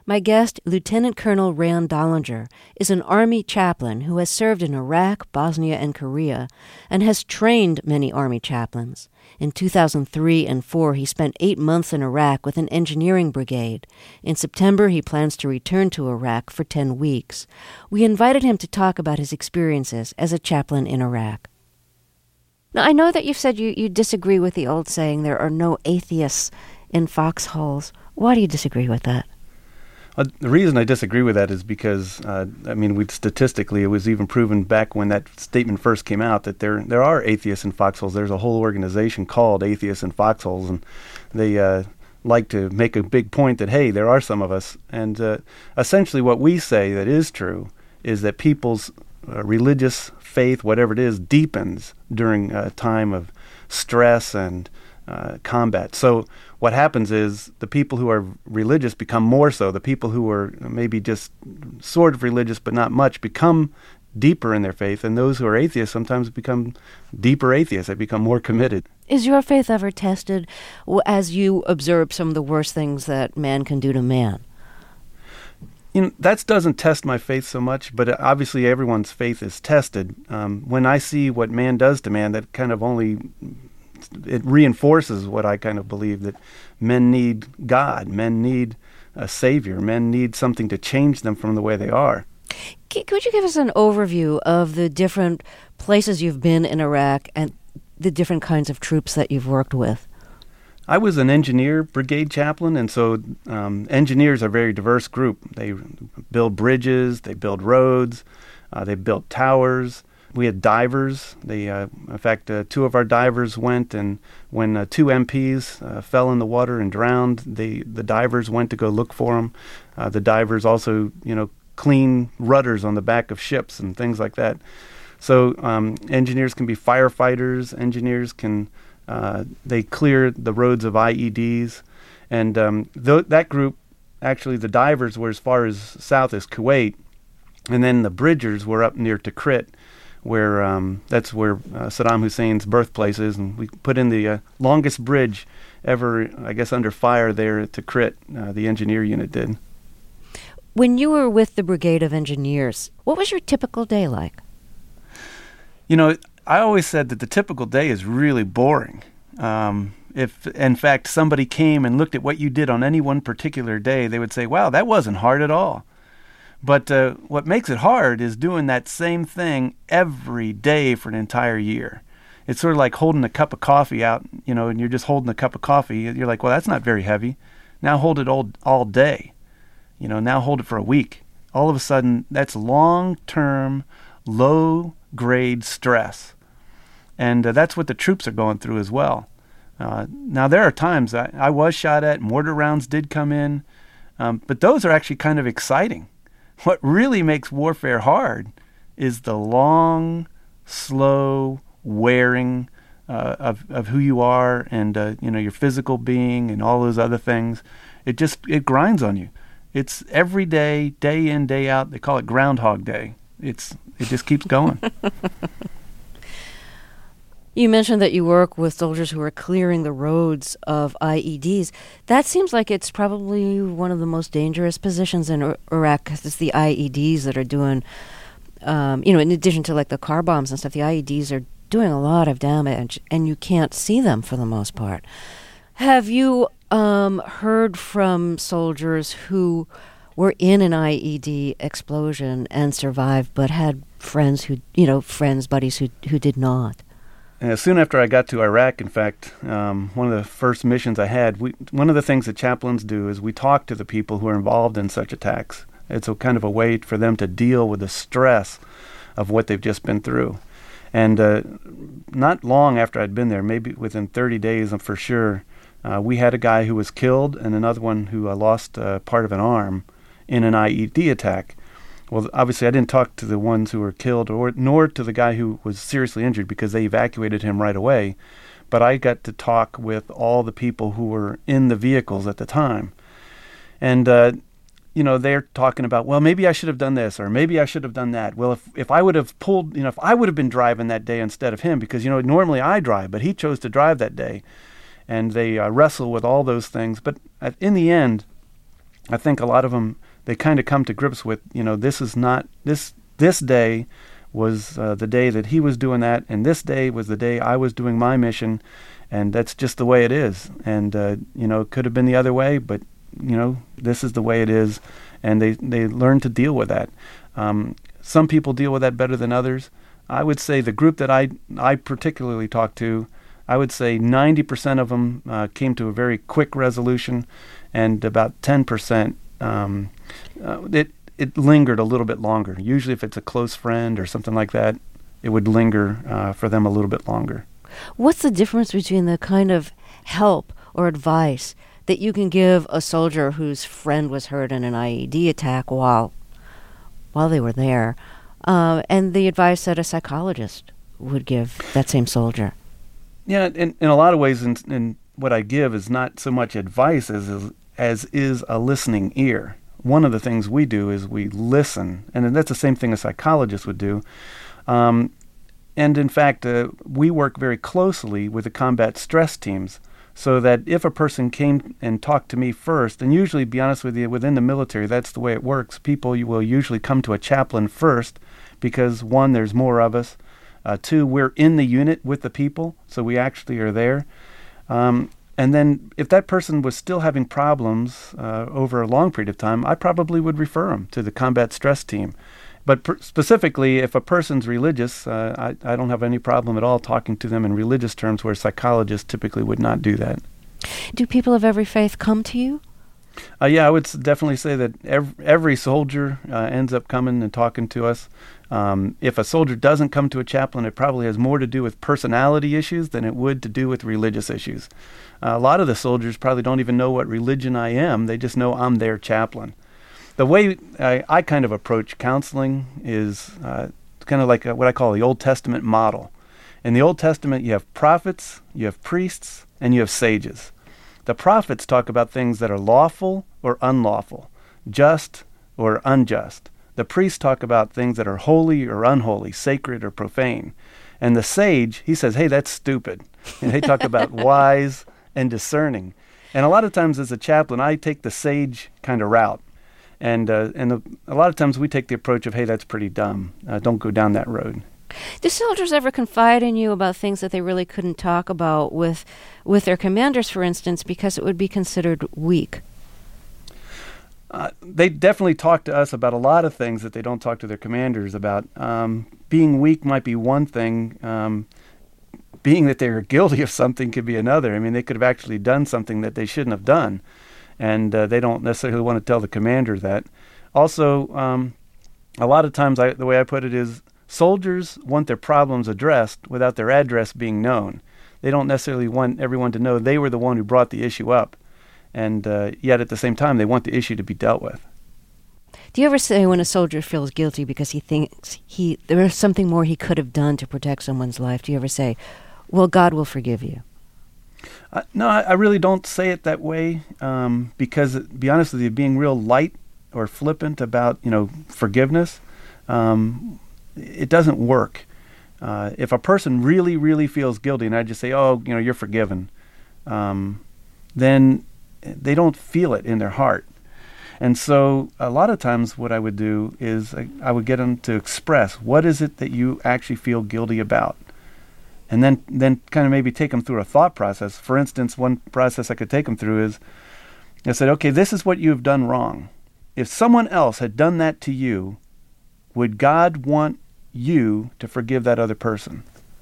My guest, Lieutenant Colonel Rand Dollinger, is an Army chaplain who has served in Iraq, Bosnia, and Korea, and has trained many Army chaplains. In 2003 and 4, he spent 8 months in Iraq with an engineering brigade. In September, he plans to return to Iraq for 10 weeks. We invited him to talk about his experiences as a chaplain in Iraq. Now, I know that you've said you disagree with the old saying, there are no atheists in foxholes. Why do you disagree with that? The reason I disagree with that is because, statistically, it was even proven back when that statement first came out that there are atheists in foxholes. There's a whole organization called Atheists in Foxholes, and they like to make a big point that, hey, there are some of us. And essentially what we say that is true is that people's religious faith, whatever it is, deepens during a time of stress and combat. So what happens is the people who are religious become more so. The people who are maybe just sort of religious but not much become deeper in their faith, and those who are atheists sometimes become deeper atheists. They become more committed. Is your faith ever tested as you observe some of the worst things that man can do to man? That doesn't test my faith so much, but obviously everyone's faith is tested. When I see what man does to man, that kind of it reinforces what I kind of believe, that men need God, men need a savior, men need something to change them from the way they are. Could you give us an overview of the different places you've been in Iraq and the different kinds of troops that you've worked with? I was an engineer brigade chaplain, and so engineers are a very diverse group. They build bridges, they build roads, they build towers. We had divers. In fact, 2 of our divers went, and when 2 MPs fell in the water and drowned, the divers went to go look for them. The divers also, clean rudders on the back of ships and things like that. So engineers can be firefighters. Engineers can they clear the roads of IEDs, and that group, actually, the divers were as far as south as Kuwait, and then the bridgers were up near Tikrit, where that's where Saddam Hussein's birthplace is, and we put in the longest bridge ever, I guess, under fire there at Tikrit. The engineer unit did. When you were with the Brigade of Engineers, what was your typical day like? I always said that the typical day is really boring. If, in fact, somebody came and looked at what you did on any one particular day, they would say, wow, that wasn't hard at all. But what makes it hard is doing that same thing every day for an entire year. It's sort of like holding a cup of coffee out, and you're just holding a cup of coffee. You're like, well, that's not very heavy. Now hold it all day. Now hold it for a week. All of a sudden, that's long-term, low-grade stress. And that's what the troops are going through as well. Now, there are times I was shot at, mortar rounds did come in, but those are actually kind of exciting. What really makes warfare hard is the long, slow wearing of who you are and your physical being and all those other things. It grinds on you. It's every day, day in, day out. They call it Groundhog Day. It just keeps going. You mentioned that you work with soldiers who are clearing the roads of IEDs. That seems like it's probably one of the most dangerous positions in Iraq, because it's the IEDs that are doing, in addition to like the car bombs and stuff, the IEDs are doing a lot of damage, and you can't see them for the most part. Have you heard from soldiers who were in an IED explosion and survived, but had friends buddies who did not? Soon after I got to Iraq, in fact, one of the first missions I had, one of the things that chaplains do is we talk to the people who are involved in such attacks. It's a kind of a way for them to deal with the stress of what they've just been through. And not long after I'd been there, maybe within 30 days for sure, we had a guy who was killed and another one who lost part of an arm in an IED attack. Well, obviously, I didn't talk to the ones who were killed nor to the guy who was seriously injured because they evacuated him right away. But I got to talk with all the people who were in the vehicles at the time. And, they're talking about, well, maybe I should have done this or maybe I should have done that. Well, if I would have pulled, if I would have been driving that day instead of him, because, normally I drive, but he chose to drive that day. And they wrestle with all those things. But in the end, I think a lot of them, they kind of come to grips with, this is not, this day was the day that he was doing that, and this day was the day I was doing my mission, and that's just the way it is. And, it could have been the other way, but, this is the way it is, and they learn to deal with that. Some people deal with that better than others. I would say the group that I particularly talked to, I would say 90% of them came to a very quick resolution, and about 10% it lingered a little bit longer. Usually if it's a close friend or something like that, it would linger for them a little bit longer. What's the difference between the kind of help or advice that you can give a soldier whose friend was hurt in an IED attack while they were there, and the advice that a psychologist would give that same soldier? Yeah, in a lot of ways, in what I give is not so much advice as is a listening ear. One of the things we do is we listen, and that's the same thing a psychologist would do. And in fact, we work very closely with the combat stress teams, so that if a person came and talked to me first, and usually, to be honest with you, within the military, that's the way it works. People will usually come to a chaplain first because, one, there's more of us. Two, we're in the unit with the people, so we actually are there. And then if that person was still having problems over a long period of time, I probably would refer them to the combat stress team. But specifically, if a person's religious, I don't have any problem at all talking to them in religious terms, where psychologists typically would not do that. Do people of every faith come to you? Yeah, I would definitely say that every soldier ends up coming and talking to us. If a soldier doesn't come to a chaplain, it probably has more to do with personality issues than it would to do with religious issues. A lot of the soldiers probably don't even know what religion I am. They just know I'm their chaplain. The way I kind of approach counseling is kind of like what I call the Old Testament model. In the Old Testament, you have prophets, you have priests, and you have sages. The prophets talk about things that are lawful or unlawful, just or unjust. The priests talk about things that are holy or unholy, sacred or profane. And the sage, he says, hey, that's stupid. And they talk about wise and discerning. And a lot of times as a chaplain, I take the sage kind of route. And a lot of times we take the approach of, hey, that's pretty dumb. Don't go down that road. Do soldiers ever confide in you about things that they really couldn't talk about with their commanders, for instance, because it would be considered weak? They definitely talk to us about a lot of things that they don't talk to their commanders about. Being weak might be one thing. Being that they're guilty of something could be another. I mean, they could have actually done something that they shouldn't have done, and they don't necessarily want to tell the commander that. Also, a lot of times the way I put it is, soldiers want their problems addressed without their address being known. They don't necessarily want everyone to know they were the one who brought the issue up. And yet at the same time, they want the issue to be dealt with. Do you ever say when a soldier feels guilty because he thinks there is something more he could have done to protect someone's life, do you ever say, well, God will forgive you? No, I really don't say it that way because, to be honest with you, being real light or flippant about, forgiveness, it doesn't work. If a person really, really feels guilty, and I just say, oh, you're forgiven, then they don't feel it in their heart. And so a lot of times what I would do is I would get them to express, what is it that you actually feel guilty about? And then kind of maybe take them through a thought process. For instance, one process I could take them through is, I said, okay, this is what you've done wrong. If someone else had done that to you, would God want you to forgive that other person?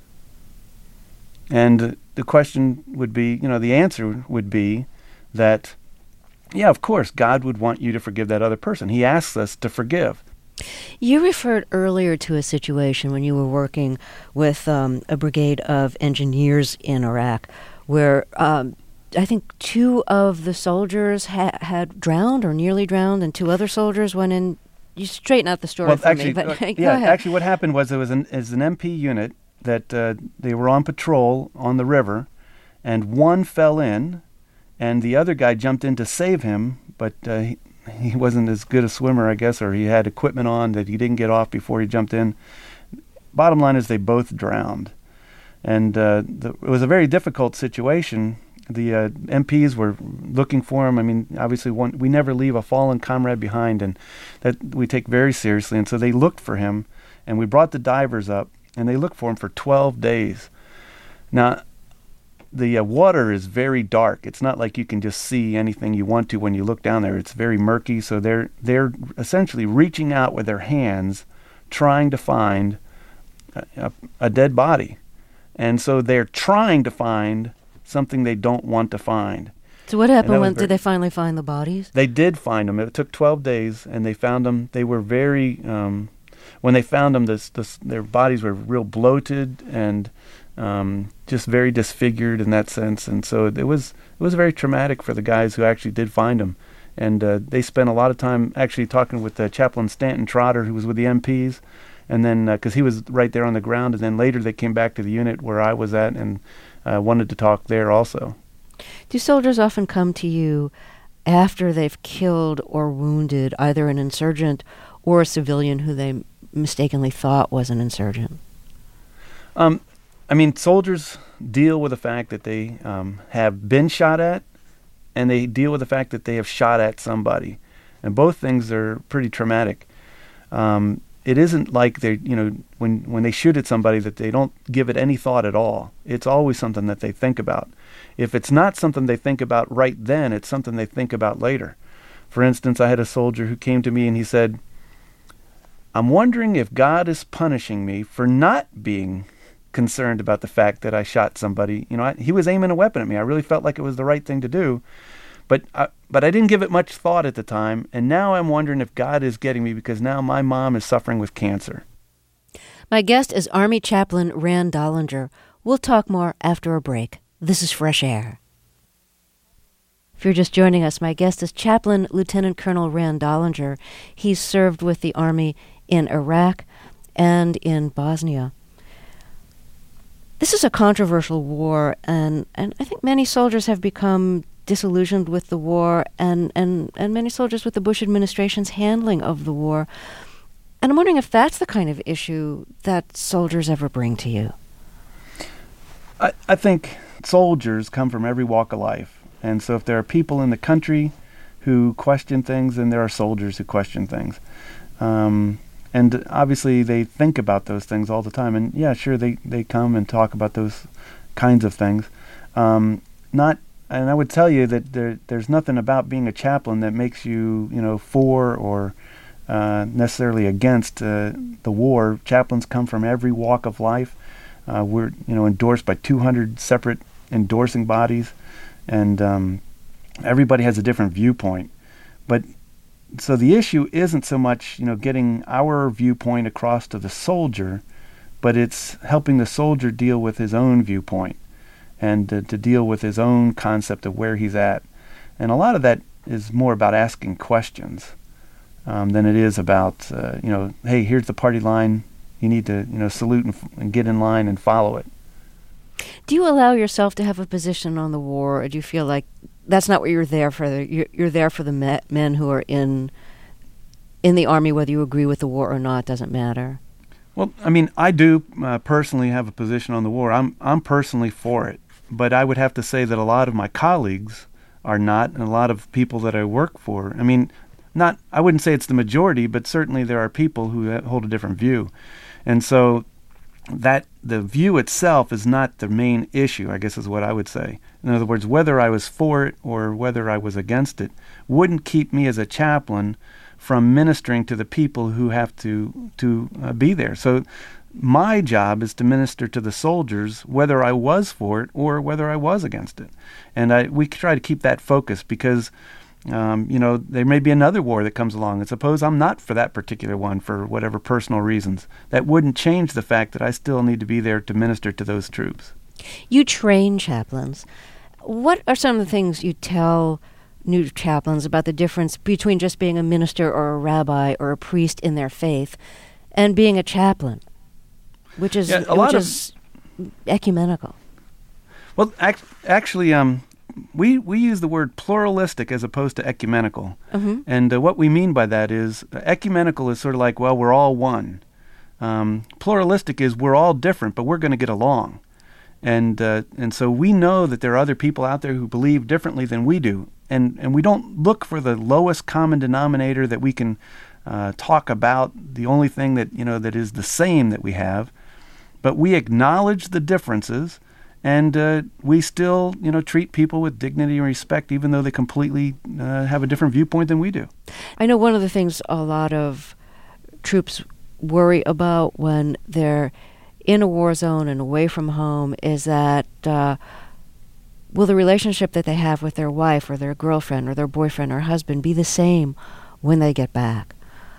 And the question would be, the answer would be that, yeah, of course, God would want you to forgive that other person. He asks us to forgive. You referred earlier to a situation when you were working with a brigade of engineers in Iraq where I think 2 of the soldiers had drowned or nearly drowned, and 2 other soldiers went in. You straighten out the story for me. But go ahead. Actually what happened was it was an MP unit that they were on patrol on the river, and one fell in, and the other guy jumped in to save him, but he wasn't as good a swimmer, I guess, or he had equipment on that he didn't get off before he jumped in. Bottom line is they both drowned. And it was a very difficult situation. MPs were looking for him. I mean, obviously, we never leave a fallen comrade behind, and that we take very seriously. And so they looked for him, and we brought the divers up, and they looked for him for 12 days. Now, the water is very dark. It's not like you can just see anything you want to when you look down there. It's very murky, so they're essentially reaching out with their hands, trying to find a dead body. And so they're trying to find something they don't want to find. So what happened when did they finally find the bodies? They did find them. It took 12 days, and they found them. They were very, when they found them, their bodies were real bloated and just very disfigured in that sense. And so it was very traumatic for the guys who actually did find them. And they spent a lot of time actually talking with Chaplain Stanton Trotter, who was with the MPs. And then, because he was right there on the ground, and then later they came back to the unit where I was at and wanted to talk there also. Do soldiers often come to you after they've killed or wounded either an insurgent or a civilian who they mistakenly thought was an insurgent? I mean, soldiers deal with the fact that they have been shot at, and they deal with the fact that they have shot at somebody. And both things are pretty traumatic. It isn't like they, when they shoot at somebody that they don't give it any thought at all. It's always something that they think about. If it's not something they think about right then, it's something they think about later. For instance, I had a soldier who came to me and he said, "I'm wondering if God is punishing me for not being concerned about the fact that I shot somebody." He was aiming a weapon at me. I really felt like it was the right thing to do. But I didn't give it much thought at the time, and now I'm wondering if God is getting me because now my mom is suffering with cancer. My guest is Army Chaplain Rand Dollinger. We'll talk more after a break. This is Fresh Air. If you're just joining us, my guest is Chaplain Lieutenant Colonel Rand Dollinger. He's served with the Army in Iraq and in Bosnia. This is a controversial war, and I think many soldiers have become disillusioned with the war and many soldiers with the Bush administration's handling of the war. And I'm wondering if that's the kind of issue that soldiers ever bring to you. I think soldiers come from every walk of life. And so if there are people in the country who question things, then there are soldiers who question things. And obviously they think about those things all the time. And yeah, sure, they come and talk about those kinds of things. And I would tell you that there's nothing about being a chaplain that makes you, for or necessarily against the war. Chaplains come from every walk of life. We're, endorsed by 200 separate endorsing bodies, and everybody has a different viewpoint. But so the issue isn't so much, getting our viewpoint across to the soldier, but it's helping the soldier deal with his own viewpoint and to deal with his own concept of where he's at. And a lot of that is more about asking questions than it is about, hey, here's the party line. You need to, salute and get in line and follow it. Do you allow yourself to have a position on the war, or do you feel like that's not what you're there for? You're there for the men who are in the Army, whether you agree with the war or not, doesn't matter? Well, I mean, I do personally have a position on the war. I'm personally for it. But I would have to say that a lot of my colleagues are not, and a lot of people that I work for, I mean, I wouldn't say it's the majority, but certainly there are people who hold a different view. And so that the view itself is not the main issue, I guess is what I would say. In other words, whether I was for it or whether I was against it wouldn't keep me as a chaplain from ministering to the people who have to be there. So my job is to minister to the soldiers, whether I was for it or whether I was against it. And we try to keep that focus because, there may be another war that comes along. And suppose I'm not for that particular one for whatever personal reasons. That wouldn't change the fact that I still need to be there to minister to those troops. You train chaplains. What are some of the things you tell new chaplains about the difference between just being a minister or a rabbi or a priest in their faith and being a chaplain? Which is ecumenical. Well, actually, we use the word pluralistic as opposed to ecumenical. Mm-hmm. And what we mean by that is ecumenical is sort of like, we're all one. Pluralistic is we're all different, but we're going to get along. And so we know that there are other people out there who believe differently than we do. And we don't look for the lowest common denominator that we can talk about, the only thing that, that is the same that we have. But we acknowledge the differences, and we still, treat people with dignity and respect, even though they completely have a different viewpoint than we do. I know one of the things a lot of troops worry about when they're in a war zone and away from home is that will the relationship that they have with their wife or their girlfriend or their boyfriend or husband be the same when they get back?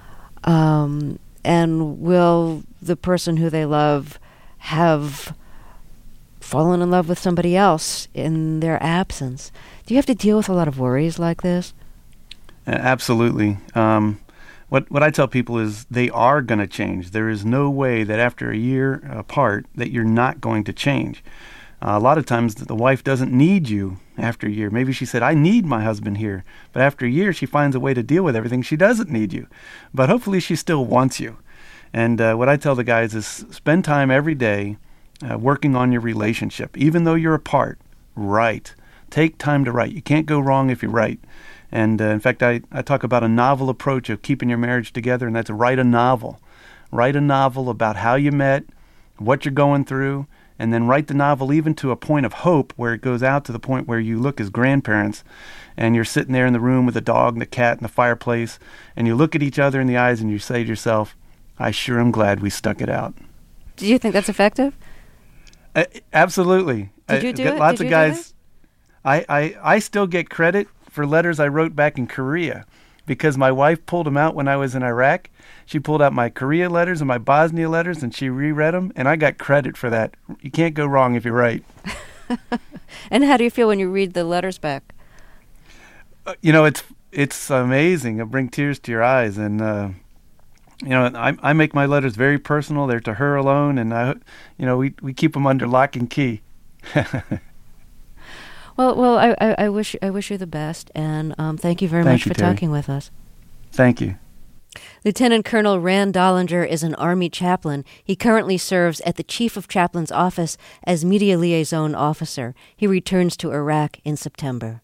And will the person who they love have fallen in love with somebody else in their absence? Do you have to deal with a lot of worries like this? Absolutely. What I tell people is they are going to change. There is no way that after a year apart that you're not going to change. A lot of times the wife doesn't need you after a year. Maybe she said, I need my husband here. But after a year, she finds a way to deal with everything. She doesn't need you. But hopefully she still wants you. And what I tell the guys is spend time every day working on your relationship. Even though you're apart, write. Take time to write. You can't go wrong if you write. And in fact, I talk about a novel approach of keeping your marriage together, and that's write a novel. Write a novel about how you met, what you're going through, and then write the novel even to a point of hope where it goes out to the point where you look as grandparents and you're sitting there in the room with the dog and the cat and the fireplace, and you look at each other in the eyes and you say to yourself, I sure am glad we stuck it out. Do you think that's effective? Absolutely. Did you do it? Lots of guys. I still get credit for letters I wrote back in Korea because my wife pulled them out when I was in Iraq. She pulled out my Korea letters and my Bosnia letters, and she reread them, and I got credit for that. You can't go wrong if you're right. And how do you feel when you read the letters back? It's amazing. It'll bring tears to your eyes, and I make my letters very personal. They're to her alone, and we keep them under lock and key. Well, I wish you the best, and thank you very much for talking with us. Thank you. Lieutenant Colonel Rand Dollinger is an Army chaplain. He currently serves at the Chief of Chaplain's office as Media Liaison Officer. He returns to Iraq in September.